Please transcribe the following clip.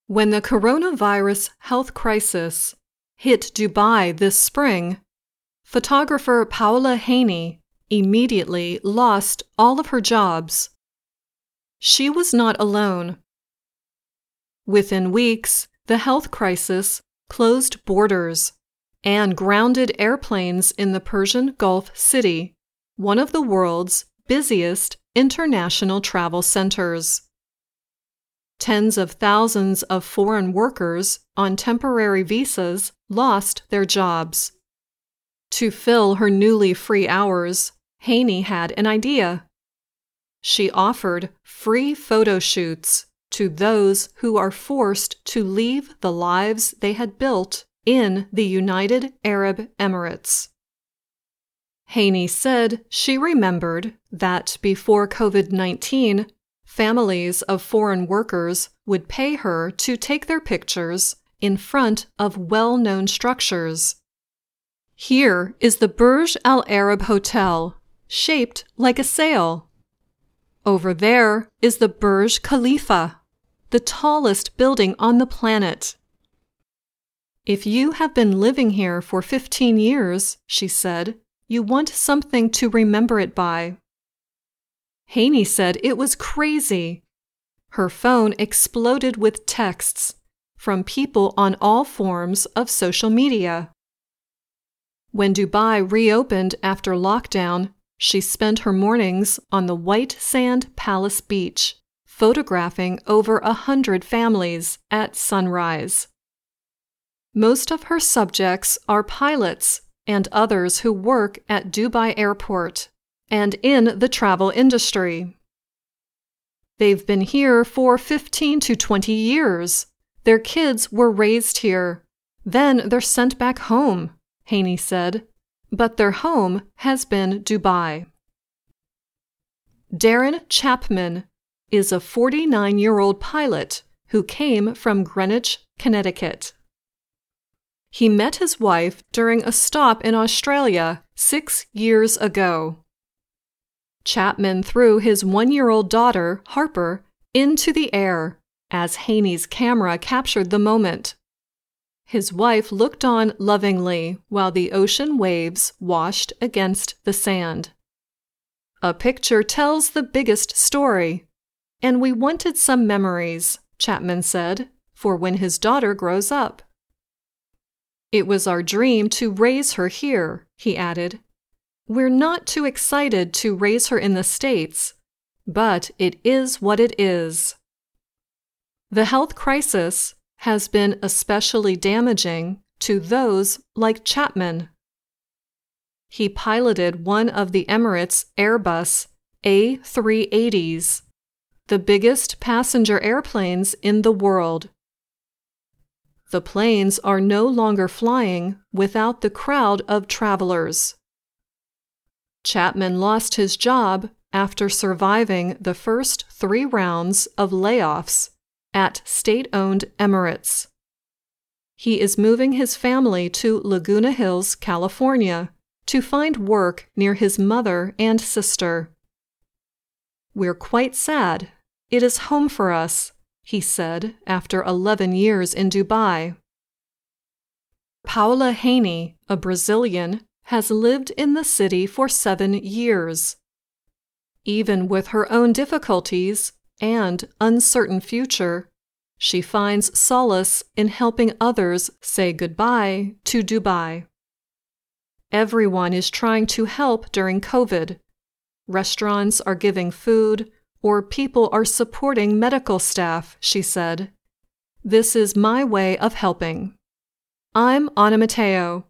When the coronavirus health crisis hit Dubai this spring, photographer Paola Haney immediately lost all of her jobs. She was not alone. Within weeks, the health crisis closed borders and grounded airplanes in the Persian Gulf city, one of the world's busiest international travel centers. Tens of thousands of foreign workers on temporary visas lost their jobs. To fill her newly free hours, Haney had an idea. She offered free photo shoots to those who are forced to leave the lives they had built in the United Arab Emirates. Haney said she remembered that before COVID-19, families of foreign workers would pay her to take their pictures in front of well-known structures. Here is the Burj Al Arab Hotel, shaped like a sail. Over there is the Burj Khalifa, the tallest building on the planet. If you have been living here for 15 years, she said, you want something to remember it by. Haney said it was crazy. Her phone exploded with texts from people on all forms of social media. When Dubai reopened after lockdown, she spent her mornings on the white sand palace beach, photographing over 100 families at sunrise. Most of her subjects are pilots and others who work at Dubai Airport and in the travel industry. They've been here for 15 to 20 years. Their kids were raised here. Then they're sent back home, Haney said, but their home has been Dubai. Darren Chapman is a 49-year-old pilot who came from Greenwich, Connecticut. He met his wife during a stop in Australia 6 years ago. Chapman threw his 1-year-old daughter, Harper, into the air as Haney's camera captured the moment. His wife looked on lovingly while the ocean waves washed against the sand. A picture tells the biggest story, and we wanted some memories, Chapman said, for when his daughter grows up. It was our dream to raise her here, he added. We're not too excited to raise her in the States, but it is what it is. The health crisis has been especially damaging to those like Chapman. He piloted one of the Emirates Airbus A380s, the biggest passenger airplanes in the world. The planes are no longer flying without the crowd of travelers. Chapman lost his job after surviving the first 3 rounds of layoffs at state-owned Emirates. He is moving his family to Laguna Hills, California, to find work near his mother and sister. We're quite sad. It is home for us, he said after 11 years in Dubai. Paola Haney, a Brazilian, has lived in the city for 7 years. Even with her own difficulties and uncertain future, she finds solace in helping others say goodbye to Dubai. Everyone is trying to help during COVID. Restaurants are giving food, or people are supporting medical staff, she said. This is my way of helping. I'm Ana Mateo.